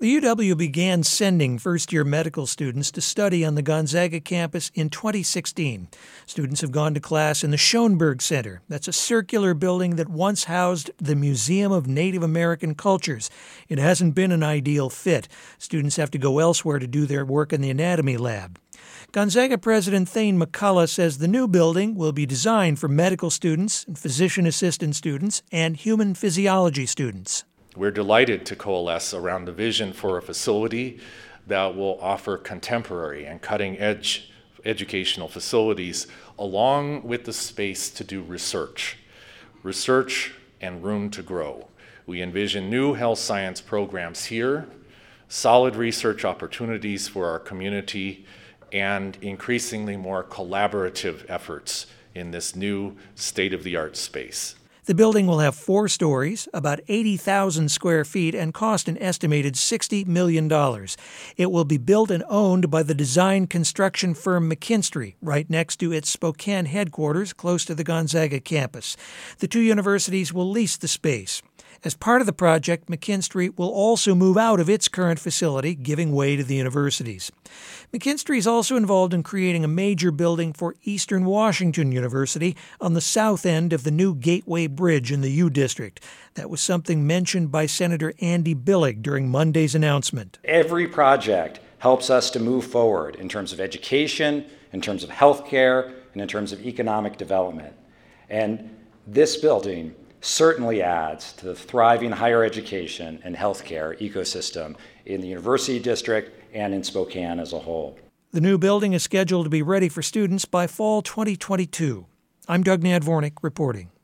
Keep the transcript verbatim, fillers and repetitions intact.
The U W began sending first-year medical students to study on the Gonzaga campus in twenty sixteen. Students have gone to class in the Schoenberg Center. That's a circular building that once housed the Museum of Native American Cultures. It hasn't been an ideal fit. Students have to go elsewhere to do their work in the anatomy lab. Gonzaga President Thane McCullough says the new building will be designed for medical students and physician assistant students and human physiology students. We're delighted to coalesce around the vision for a facility that will offer contemporary and cutting-edge educational facilities along with the space to do research. Research and room to grow. We envision new health science programs here, solid research opportunities for our community, and increasingly more collaborative efforts in this new state-of-the-art space. The building will have four stories, about eighty thousand square feet, and cost an estimated sixty million dollars. It will be built and owned by the design construction firm McKinstry, right next to its Spokane headquarters, close to the Gonzaga campus. The two universities will lease the space. As part of the project, McKinstry will also move out of its current facility, giving way to the universities. McKinstry is also involved in creating a major building for Eastern Washington University on the south end of the new Gateway Bridge in the U District. That was something mentioned by Senator Andy Billig during Monday's announcement. Every project helps us to move forward in terms of education, in terms of health care, and in terms of economic development. And this building certainly adds to the thriving higher education and healthcare ecosystem in the University District and in Spokane as a whole. The new building is scheduled to be ready for students by fall twenty twenty-two. I'm Doug Nadvornik reporting.